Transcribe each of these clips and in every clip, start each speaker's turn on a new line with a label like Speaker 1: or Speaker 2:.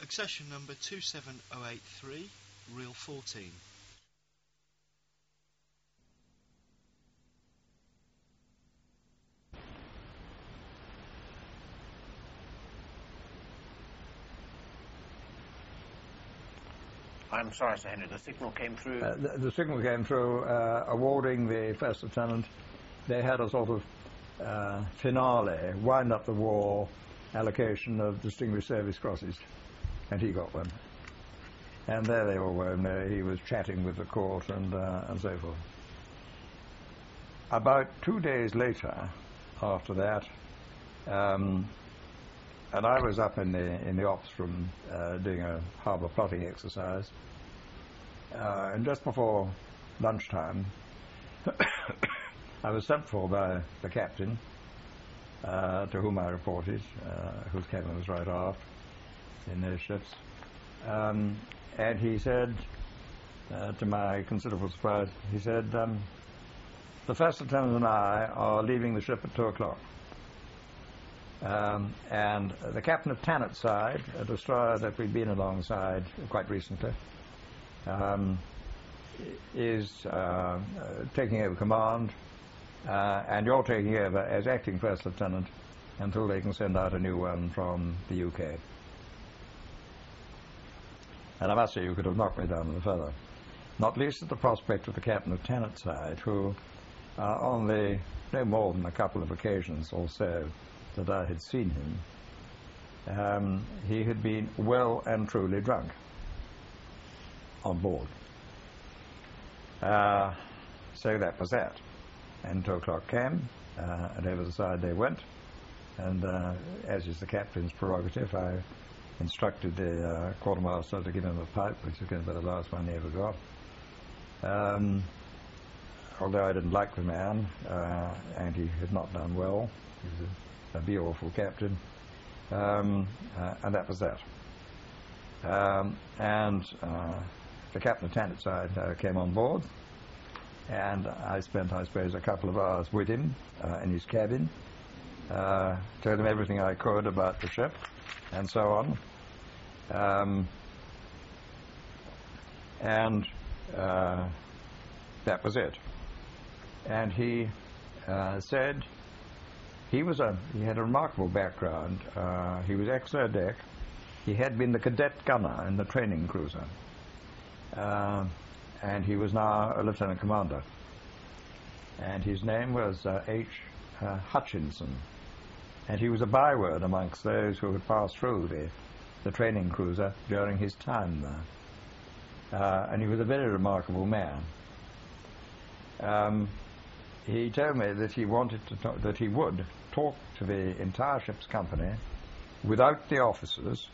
Speaker 1: Accession number 27083, reel 14.
Speaker 2: I'm sorry, Sir Henry, the signal came through.
Speaker 3: The signal came through awarding the first lieutenant. They had a sort of finale, wind up the war, allocation of Distinguished Service Crosses, and he got one. And there they all were, and he was chatting with the court and so forth. About 2 days later, after that, and I was up in the ops room doing a harbour plotting exercise, and just before lunchtime, I was sent for by the captain, to whom I reported, whose cabin was right aft in those ships, and he said, to my considerable surprise, he said, the first lieutenant and I are leaving the ship at 2 o'clock. And the captain of Tannetside, a destroyer that we've been alongside quite recently, is taking over command, and you're taking over as acting first lieutenant until they can send out a new one from the UK. And I must say, you could have knocked me down with a feather. Not least at the prospect of the captain of Tannetside, who, on the no more than a couple of occasions or so that I had seen him, he had been well and truly drunk on board. So that was that. And 2 o'clock came, and over the side they went, and as is the captain's prerogative, I instructed the quartermaster to give him a pipe, which was going to be the last one he ever got. Although I didn't like the man, and he had not done well, he was a be-awful captain, and that was that. And the captain of Tannetside came on board, and I spent, I suppose, a couple of hours with him in his cabin, told him everything I could about the ship, and so on. And that was it. And he said he had a remarkable background. He was ex-Surdeck. He had been the cadet gunner in the training cruiser, and he was now a lieutenant commander. And his name was H. Hutchinson, and he was a byword amongst those who had passed through the training cruiser during his time there. And he was a very remarkable man. He told me that he wanted to that he would talk to the entire ship's company without the officers,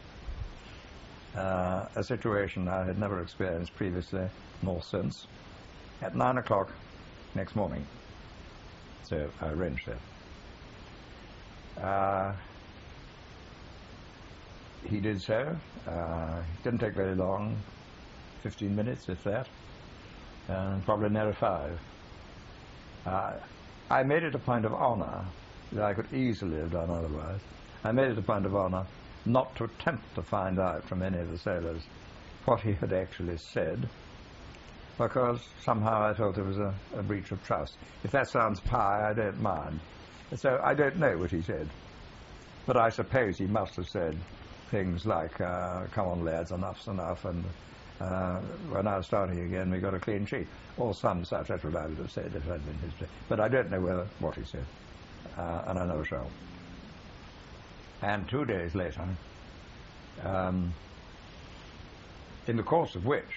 Speaker 3: a situation I had never experienced previously nor since, at 9 o'clock next morning. So I arranged that. He did so. It didn't take very long, 15 minutes, if that, and probably nearer 5. I made it a point of honor, that I could easily have done otherwise, I made it a point of honor not to attempt to find out from any of the sailors what he had actually said, because somehow I felt it was a breach of trust. If that sounds pie, I don't mind. So I don't know what he said, but I suppose he must have said things like, come on lads, enough's enough, and we're now starting again, we got a clean sheet, or some such. That's what I would have said if it had been his. But I don't know what he said, and I never shall. And 2 days later, in the course of which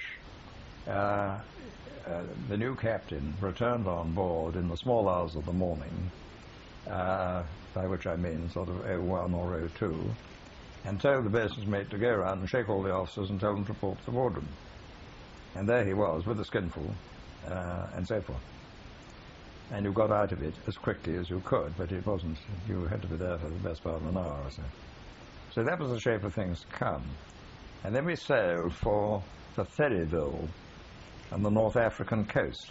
Speaker 3: the new captain returned on board in the small hours of the morning, by which I mean sort of 01 or 02, and told the business mate to go around and shake all the officers and tell them to report to the wardroom. And there he was, with a skinful, and so forth. And you got out of it as quickly as you could, but it wasn't. You had to be there for the best part of an hour or so. So that was the shape of things to come. And then we sailed for the Ferryville on the North African coast.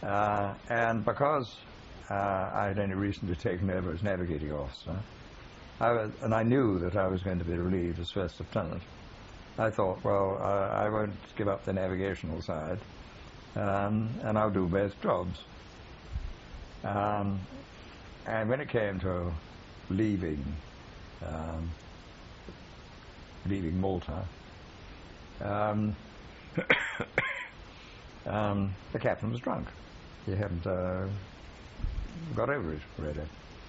Speaker 3: And because I had only recently taken over as navigating officer, and I knew that I was going to be relieved as first lieutenant. I thought, well, I won't give up the navigational side, and I'll do both jobs. And when it came to leaving Malta, the captain was drunk. He hadn't got over it really.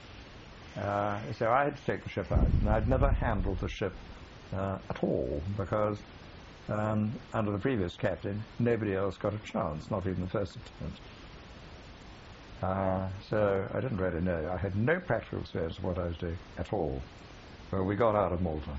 Speaker 3: So I had to take the ship out, and I'd never handled the ship at all, because under the previous captain, nobody else got a chance, not even the first lieutenant. So I didn't really know. I had no practical experience of what I was doing at all. Well, we got out of Malta,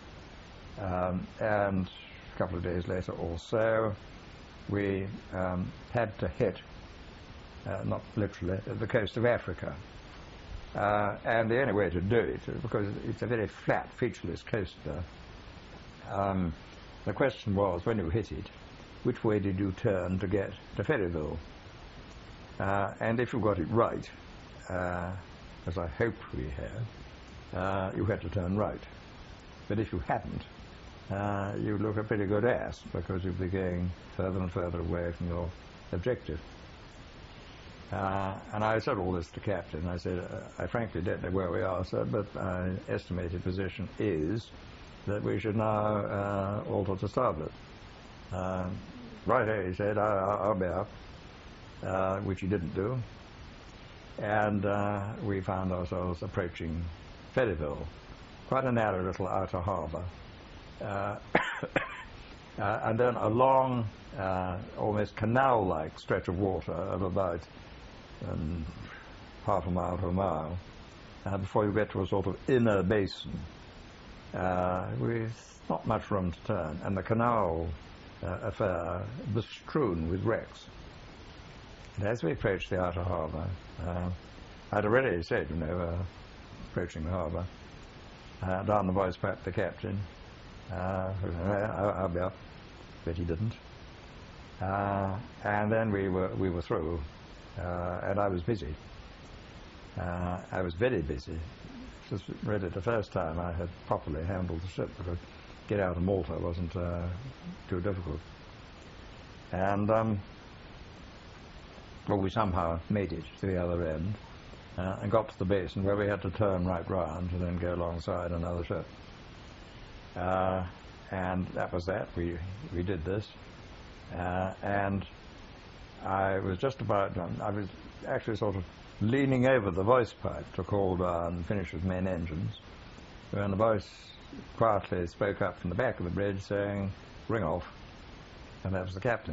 Speaker 3: and a couple of days later or so, we had to hit, not literally, the coast of Africa. And the only way to do it, because it's a very flat, featureless coast there, the question was, when you hit it, which way did you turn to get to Ferryville? And if you got it right, as I hope we had, you had to turn right. But if you hadn't, you'd look a pretty good ass, because you'd be going further and further away from your objective. And I said all this to the captain. I said, I frankly don't know where we are, sir, but my estimated position is that we should now alter to starboard. Right, he said, I'll be up, which he didn't do. And we found ourselves approaching Ferryville, quite a narrow little outer harbour. And then a long, almost canal-like stretch of water of about half a mile to a mile before you get to a sort of inner basin with not much room to turn, and the canal affair was strewn with wrecks. And as we approached the outer harbour, I'd already said, approaching the harbour, down the voice back to the captain, I'll be up, but he didn't. And then we were through. And I was busy. I was very busy. This was really the first time I had properly handled the ship, because get out of Malta wasn't too difficult. And well, we somehow made it to the other end and got to the basin where we had to turn right round and then go alongside another ship. And that was that. We did this, and I was just about done. I was actually sort of leaning over the voice pipe to call down and finish with main engines, when the voice quietly spoke up from the back of the bridge saying, "Ring off," and that was the captain.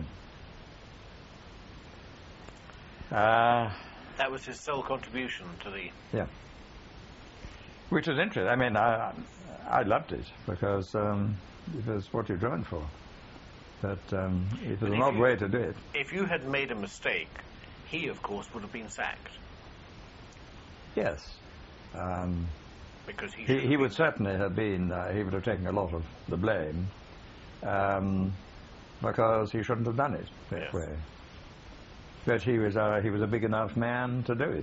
Speaker 2: That was his sole contribution to the...
Speaker 3: Yeah. Which is interesting. I mean, I loved it, because it was what you joined for. But it was an odd way to do it.
Speaker 2: If you had made a mistake, he, of course, would have been sacked.
Speaker 3: Yes.
Speaker 2: Because
Speaker 3: he would certainly have been, he would have taken a lot of the blame, because he shouldn't have done it that way. But he was a big enough man to do it.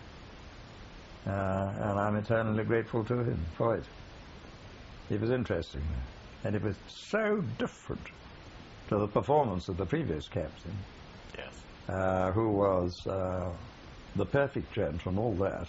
Speaker 3: And I'm eternally grateful to him for it. It was interesting. And it was so different to the performance of the previous captain,
Speaker 2: yes,
Speaker 3: who was the perfect gent and all that.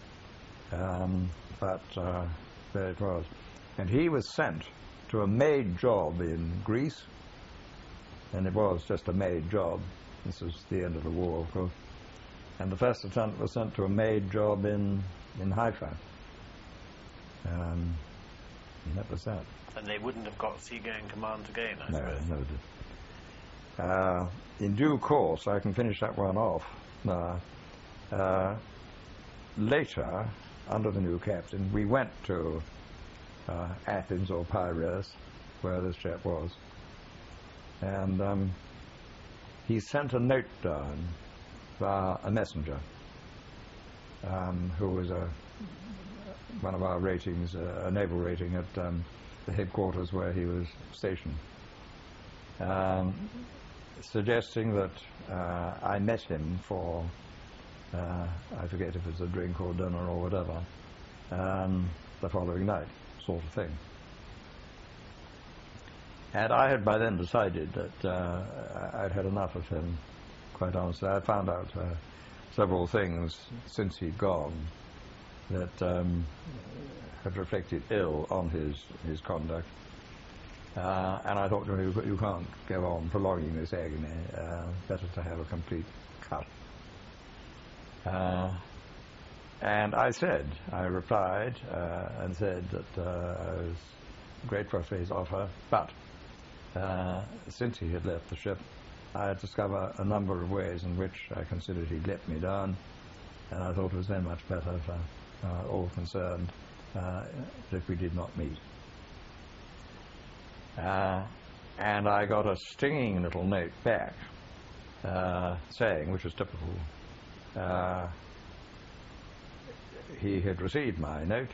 Speaker 3: But there it was. And he was sent to a maid job in Greece, and it was just a maid job. This was the end of the war, of course. And the first lieutenant was sent to a maid job in Haifa. And that was that.
Speaker 2: And they wouldn't have got seagoing command again, I suppose.
Speaker 3: No, never did. In due course, I can finish that one off. Later, under the new captain, we went to Athens or Piraeus, where this chap was, and he sent a note down via a messenger, who was one of our ratings, a naval rating at the headquarters where he was stationed, suggesting that I met him for, I forget if it's a drink or dinner or whatever, the following night, sort of thing. And I had by then decided that I'd had enough of him, quite honestly. I found out several things since he'd gone that had reflected ill on his conduct. And I thought, you can't go on prolonging this agony. Better to have a complete cut. And I replied and said that I was grateful for his offer, but since he had left the ship, I had discovered a number of ways in which I considered he'd let me down, and I thought it was then much better for all concerned that we did not meet. And I got a stinging little note back saying, which was typical, he had received my note.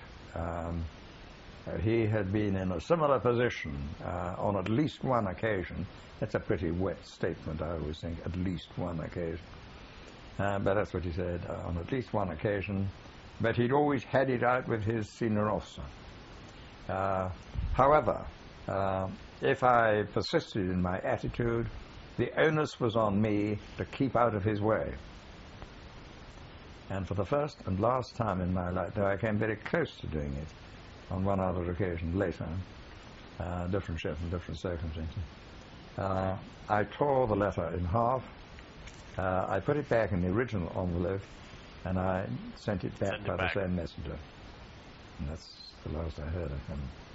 Speaker 3: He had been in a similar position on at least one occasion. That's a pretty wet statement, I always think, at least one occasion. But that's what he said, on at least one occasion. But he'd always had it out with his senior officer. However, if I persisted in my attitude, the onus was on me to keep out of his way. And for the first and last time in my life, though I came very close to doing it on one other occasion later, different ship and different circumstances, I tore the letter in half. I put it back in the original envelope, and I sent it back by the same messenger. And that's the last I heard of him.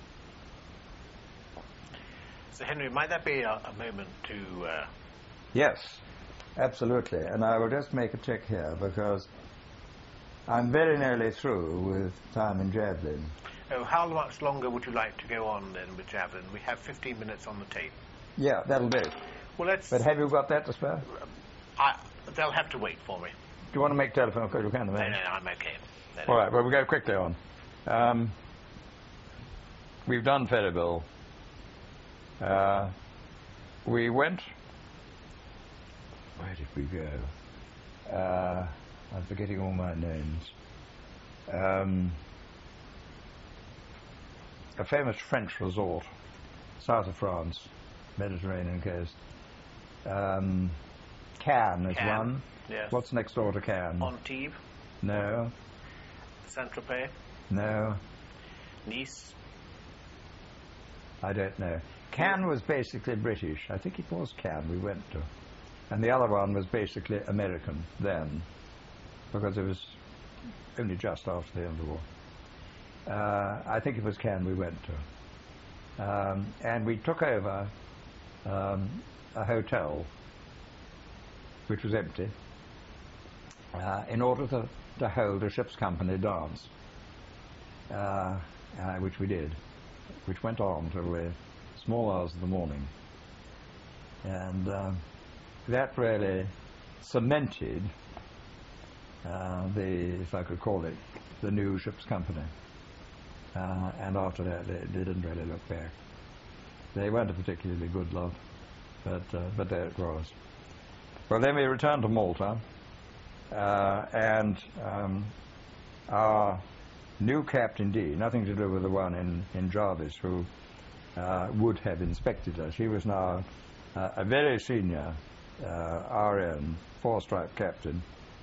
Speaker 2: So, Henry, might that be a moment to...
Speaker 3: Yes, absolutely. And I will just make a check here, because I'm very nearly through with time in Javelin.
Speaker 2: Oh, how much longer would you like to go on, then, with Javelin? We have 15 minutes on the tape.
Speaker 3: Yeah, that'll do.
Speaker 2: Well, let's...
Speaker 3: But have you got that to spare?
Speaker 2: They'll have to wait for me.
Speaker 3: Do you want to make telephone calls? You can,
Speaker 2: No, I'm okay.
Speaker 3: All right, well, we'll go quickly on. We've done Ferryville. We went... Where did we go? I'm forgetting all my names. A famous French resort, south of France, Mediterranean coast. Cannes is one.
Speaker 2: Yes.
Speaker 3: What's next door to Cannes?
Speaker 2: Antibes.
Speaker 3: No.
Speaker 2: Saint-Tropez.
Speaker 3: No.
Speaker 2: Nice.
Speaker 3: I don't know. Cannes was basically British. I think it was Cannes we went to. And the other one was basically American then, because it was only just after the end of the war. I think it was Cannes we went to. And we took over a hotel which was empty in order to hold a ship's company dance, which we did, which went on till the small hours of the morning. And that really cemented if I could call it, the new ship's company. And after that, they didn't really look back. They weren't a particularly good lot, but there it was. Well, then we returned to Malta, and our new captain D, nothing to do with the one in Jarvis who would have inspected us. He was now a very senior RN, four-stripe captain.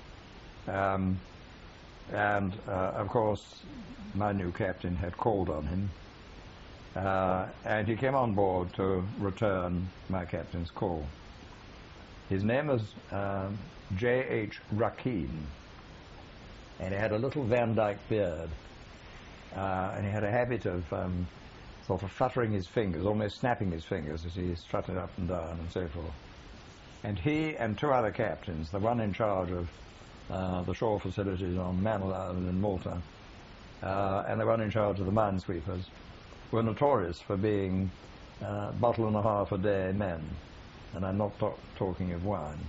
Speaker 3: And of course, my new captain had called on him, and he came on board to return my captain's call. His name was J.H. Rakim, and he had a little Van Dyke beard, and he had a habit of sort of fluttering his fingers, almost snapping his fingers as he strutted up and down and so forth. And he and two other captains, the one in charge of the shore facilities on Mantle Island in Malta, and the one in charge of the minesweepers, were notorious for being bottle and a half a day men, and I'm not talking of wine.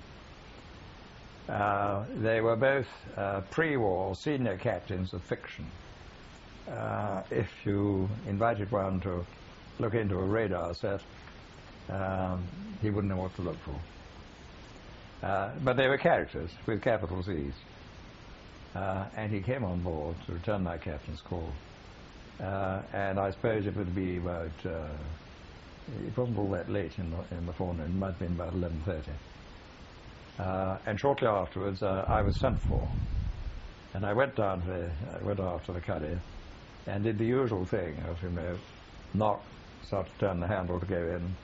Speaker 3: They were both pre-war senior captains of fiction. If you invited one to look into a radar set, he wouldn't know what to look for. But they were characters with capital C's. And he came on board to return my captain's call. and I suppose it would be about, it wasn't all that late in the forenoon, it might have been about 11:30. And shortly afterwards, I was sent for, and I went after the cuddy, and did the usual thing of, knock, start to turn the handle to go in,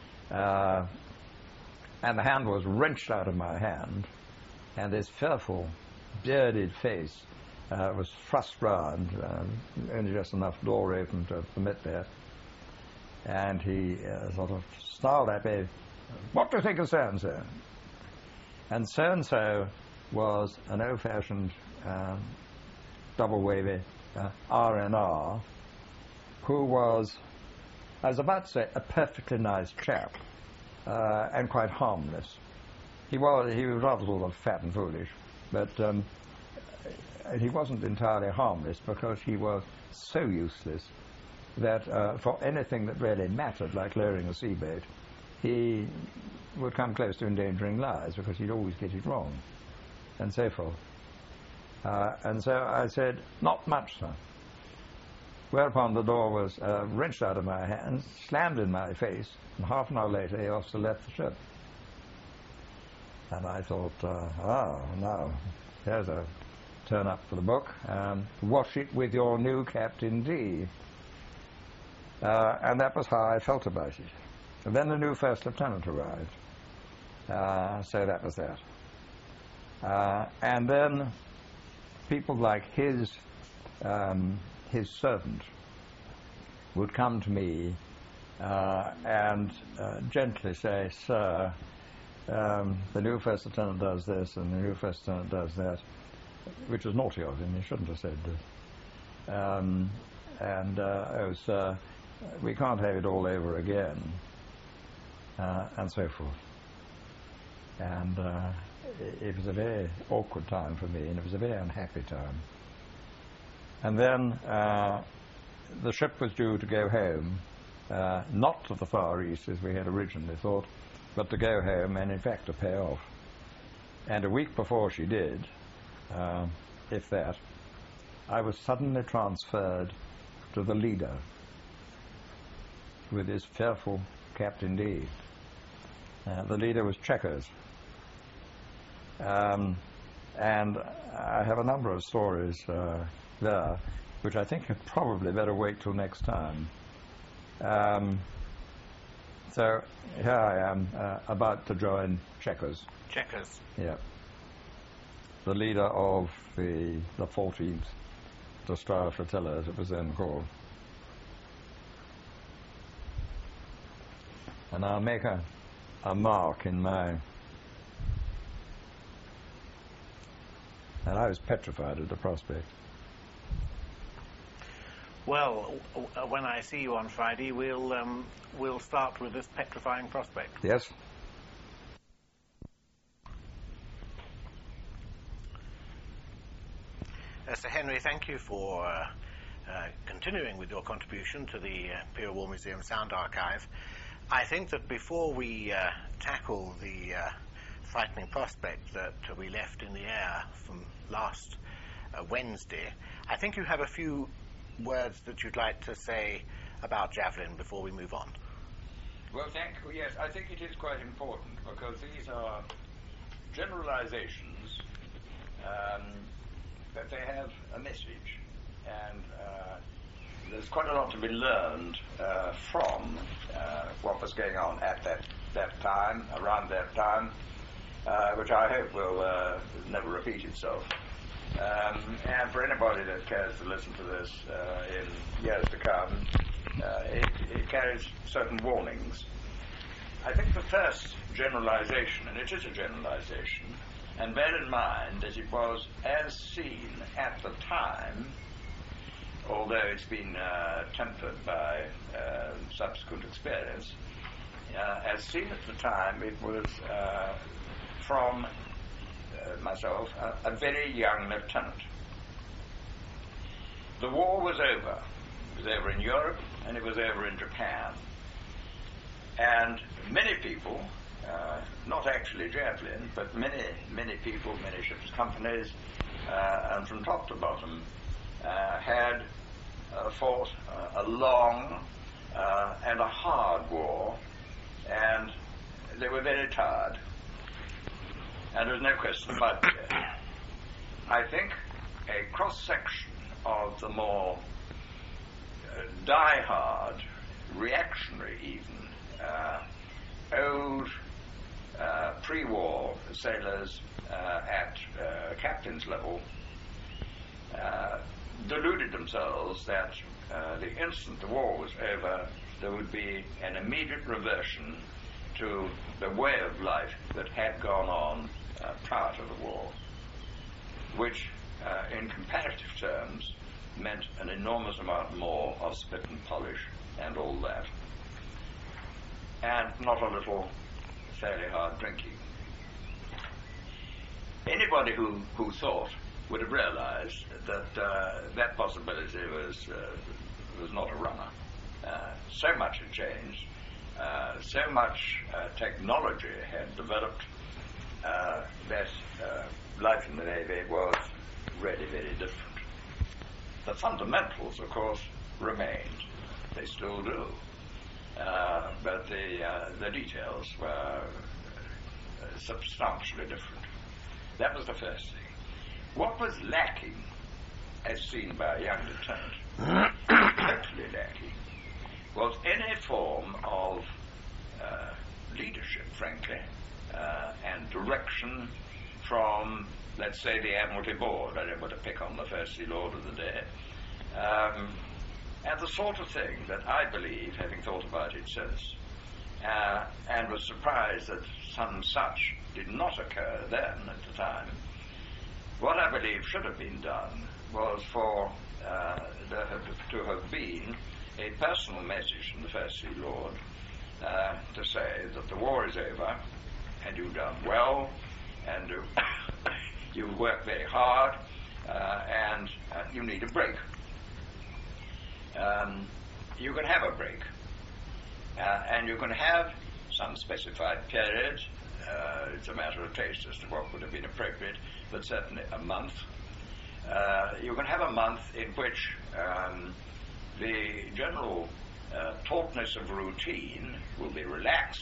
Speaker 3: and the handle was wrenched out of my hand, and this fearful, bearded face was thrust round, only just enough door open to permit that, and he sort of snarled at me, "What do you think of so-and-so?" And so-and-so was an old-fashioned double-wavy R&R, who was, I was about to say, a perfectly nice chap, and quite harmless. He was rather sort of fat and foolish, but he wasn't entirely harmless because he was so useless that for anything that really mattered, like lowering a sea boat, he would come close to endangering lives because he'd always get it wrong, and so forth. And so I said, "Not much, sir." Whereupon the door was wrenched out of my hands, slammed in my face, and half an hour later the officer left the ship. And I thought, now, here's a turn up for the book. Wash it with your new Captain D. And that was how I felt about it. And then the new first lieutenant arrived. So that was that. And then people like his servant would come to me and gently say, "Sir, the new first lieutenant does this and the new first lieutenant does that," which was naughty of him. He shouldn't have said this. "Oh, sir, we can't have it all over again," and so forth. And it was a very awkward time for me, and it was a very unhappy time. And then the ship was due to go home, not to the Far East as we had originally thought, but to go home and in fact to pay off. And a week before she did, if that, I was suddenly transferred to the leader with his fearful Captain D. The leader was Checkers. And I have a number of stories there, which I think I'd probably better wait till next time. So here I am, about to join Checkers.
Speaker 2: Checkers.
Speaker 3: Yeah. The leader of the 14th Destroyer Flotilla, as it was then called. And I'll make a mark in my... And I was petrified at the prospect.
Speaker 2: Well, when I see you on Friday, we'll start with this petrifying prospect.
Speaker 3: Yes.
Speaker 2: Sir Henry, thank you for continuing with your contribution to the Imperial War Museum Sound Archive. I think that before we tackle the frightening prospect that we left in the air from last Wednesday, I think you have a few words that you'd like to say about Javelin before we move on.
Speaker 3: Well, thank you. Yes, I think it is quite important because these are generalizations that they have a message, and there's quite a lot to be learned from what was going on at that time, around that time, which I hope will never repeat itself. And for anybody that cares to listen to this in years to come, it carries certain warnings. I think the first generalization, and it is a generalization, and bear in mind that it was as seen at the time, although it's been tempered by subsequent experience, as seen at the time, it was from myself, a very young lieutenant. The war was over. It was over in Europe, and it was over in Japan. And many people, not actually Javelin, but many people, many ships' companies, and from top to bottom, had fought a long and a hard war, and they were very tired. And there was no question about it. I think a cross-section of the more die-hard, reactionary even, old pre-war sailors at captain's level deluded themselves that the instant the war was over, there would be an immediate reversion to the way of life that had gone on prior to the war, which in comparative terms meant an enormous amount more of spit and polish and all that, and not a little fairly hard drinking. Anybody who thought would have realized that that possibility was not a runner. So much had changed, so much technology had developed that life in the Navy was really very different. The fundamentals, of course, remained. They still do. But the details were substantially different. That was the first thing. What was lacking, as seen by a young lieutenant, totally lacking, was any form of leadership, frankly, and direction from, let's say, the Admiralty Board. I don't want to pick on the First Sea Lord of the day. And the sort of thing that I believe, having thought about it since, and was surprised that some such did not occur then at the time, what I believe should have been done was for there to have been a personal message from the First Sea Lord to say that the war is over and you've done well and you work very hard and you need a break. You can have a break and you can have some specified period. It's a matter of taste as to what would have been appropriate, but certainly a month. You can have a month in which the general tautness of routine will be relaxed.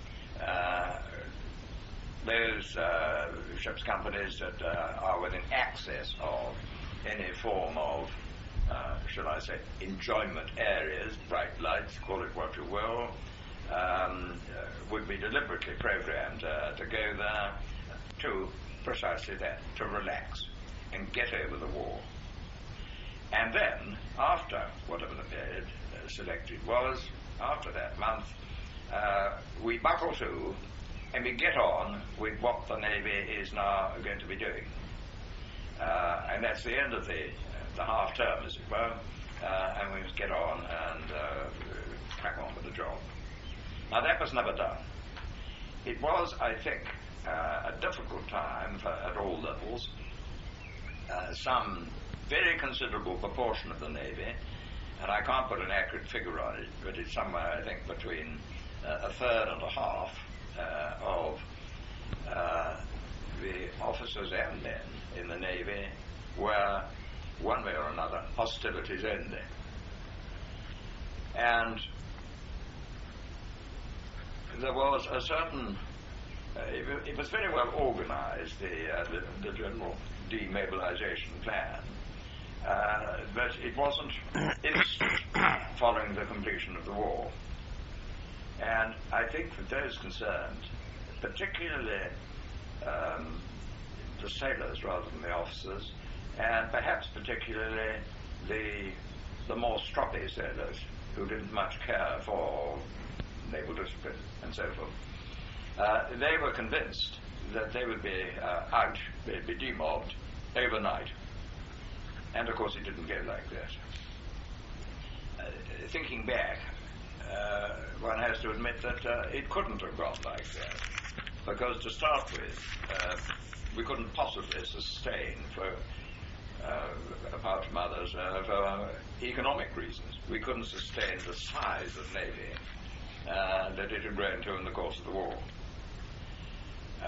Speaker 3: Those ships companies that are within access of any form of, shall I say, enjoyment areas, bright lights, call it what you will, would be deliberately programmed to go there to precisely that, to relax and get over the war. And then, after whatever the period selected was, after that month, we buckle to and we get on with what the Navy is now going to be doing. And that's the end of the half term, as it were, and we must get on and crack on with the job. Now, that was never done. It was, I think, a difficult time at all levels. Some very considerable proportion of the Navy, and I can't put an accurate figure on it, but it's somewhere, I think, between a third and a half of the officers and men in the Navy were, one way or another, hostilities ending. And there was a certain, it was very well organized, the general demobilization plan, but it wasn't instant following the completion of the war. And I think that those concerned, particularly the sailors rather than the officers, and perhaps particularly the more stroppy sailors who didn't much care for naval discipline and so forth, they were convinced that they would be out, they'd be demobbed overnight. And of course it didn't go like that. Thinking back, one has to admit that it couldn't have gone like that, because to start with, we couldn't possibly sustain, for apart from others, for economic reasons. We couldn't sustain the size of Navy that it had grown to in the course of the war.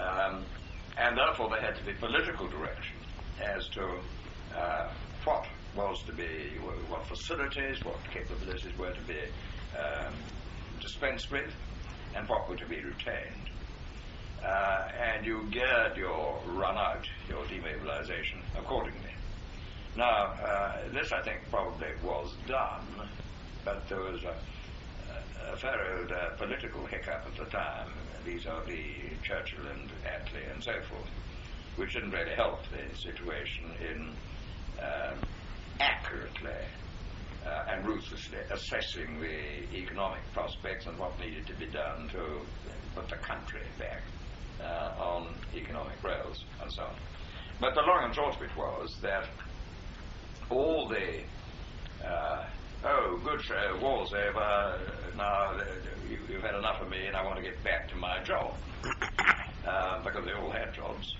Speaker 3: And therefore there had to be political direction as to what was to be, what facilities, what capabilities were to be dispensed with, and what were to be retained. And you geared your run-out, your demobilization, accordingly. Now, this, I think, probably was done, but there was a fair old political hiccup at the time, vis-a-vis Churchill and Attlee and so forth, which didn't really help the situation in accurately and ruthlessly assessing the economic prospects and what needed to be done to put the country back on economic rails and so on. But the long and short of it was that all the good, war's over, now you've had enough of me and I want to get back to my job, because they all had jobs,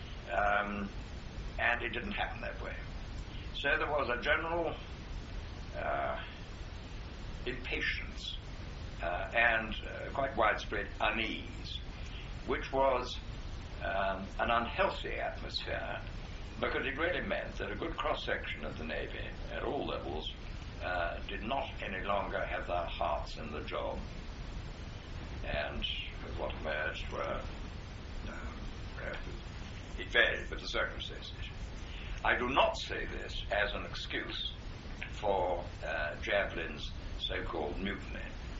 Speaker 3: and it didn't happen that way. So there was a general impatience and quite widespread unease, which was an unhealthy atmosphere, because it really meant that a good cross-section of the Navy at all levels did not any longer have their hearts in the job, and what emerged were, it varied with the circumstances. I do not say this as an excuse for Javelin's so-called mutiny.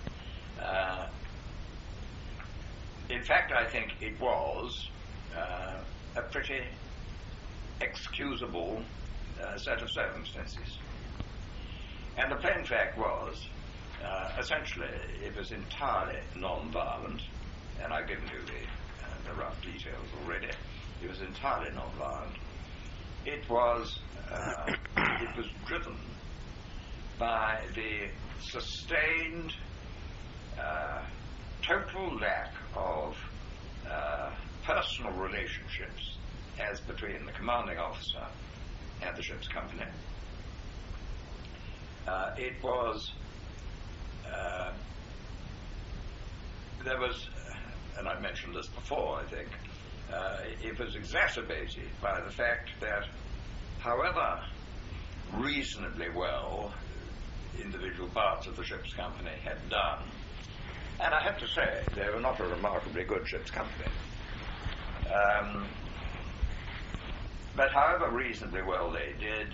Speaker 3: In fact, I think it was a pretty excusable set of circumstances. And the plain fact was, essentially, it was entirely non-violent, and I've given you the rough details already. It was entirely non-violent. It was driven by the sustained total lack of personal relationships as between the commanding officer and the ship's company. It was, there was, and I've mentioned this before, I think, it was exacerbated by the fact that, however reasonably well individual parts of the ship's company had done, and I have to say, they were not a remarkably good ship's company, but however reasonably well they did,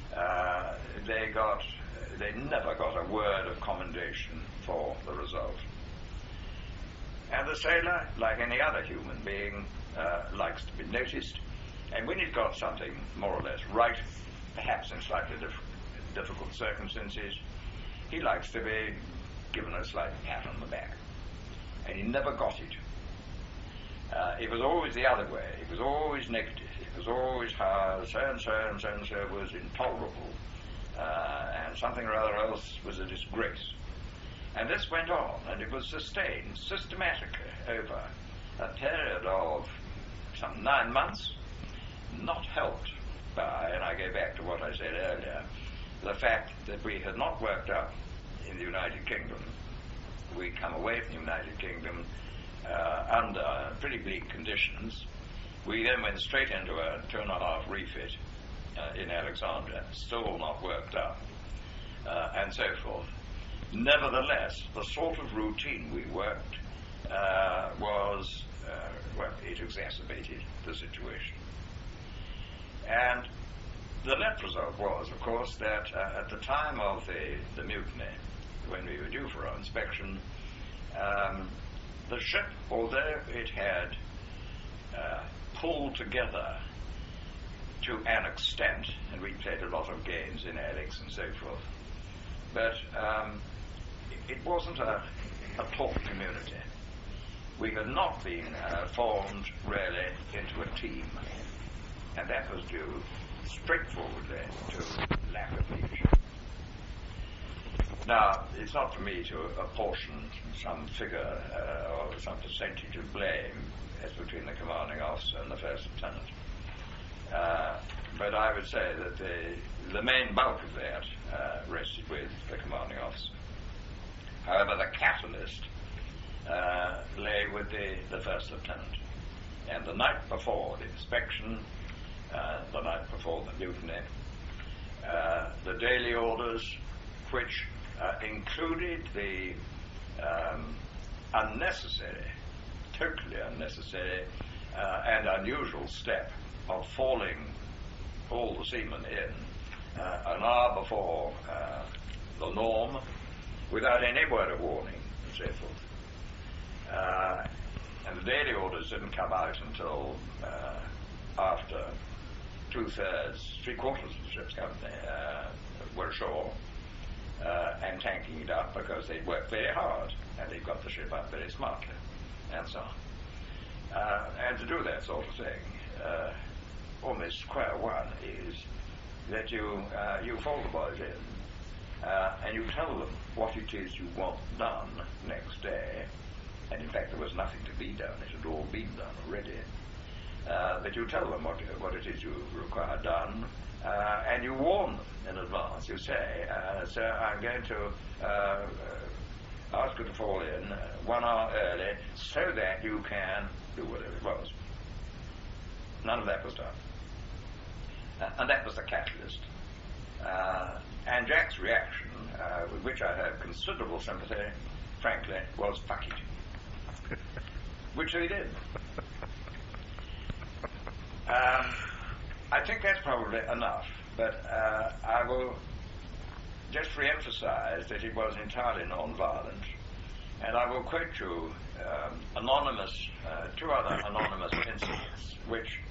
Speaker 3: they never got a word of commendation for the result. And the sailor, like any other human being, likes to be noticed, and when he's got something more or less right, perhaps in slightly difficult circumstances, he likes to be given a slight pat on the back. And he never got it. It was always the other way. It was always negative. It was always how so-and-so and so-and-so was intolerable, and something or other else was a disgrace. And this went on, and it was sustained systematically over a period of some 9 months, not helped by, and I go back to what I said earlier, the fact that we had not worked up in the United Kingdom. We'd come away from the United Kingdom under pretty bleak conditions. We then went straight into a 2.5 refit in Alexandria, still not worked up, and so forth. Nevertheless, the sort of routine we worked was, well, it exacerbated the situation. And the net result was, of course, that at the time of the mutiny, when we were due for our inspection, the ship, although it had pulled together to an extent, and we played a lot of games in Alex and so forth, but it wasn't a taut community. We had not been formed really into a team, and that was due straightforwardly to lack of leadership. Now, it's not for me to apportion some figure or some percentage of blame as between the commanding officer and the first lieutenant. But I would say that the main bulk of that rested with the commanding officer. However, the catalyst lay with the first lieutenant. And the night before the inspection, the night before the mutiny, the daily orders, which included the totally unnecessary and unusual step of falling all the seamen in an hour before the norm, without any word of warning, and so forth. And the daily orders didn't come out until after 2/3, 3/4 of the ship's company were ashore and tanking it up, because they'd worked very hard and they'd got the ship up very smartly, and so on. And to do that sort of thing, almost square one is that you fold the boys in and you tell them what it is you want done next day. And in fact, there was nothing to be done; it had all been done already. But you tell them what it is you require done, and you warn them in advance. You say, "Sir, I'm going to ask you to fall in 1 hour early, so that you can do whatever it was." None of that was done, and that was the catalyst. And Jack's reaction, with which I have considerable sympathy, frankly, was "fuck it," which he did. I think that's probably enough, but I will just re-emphasize that it was entirely non-violent, and I will quote you two other anonymous incidents which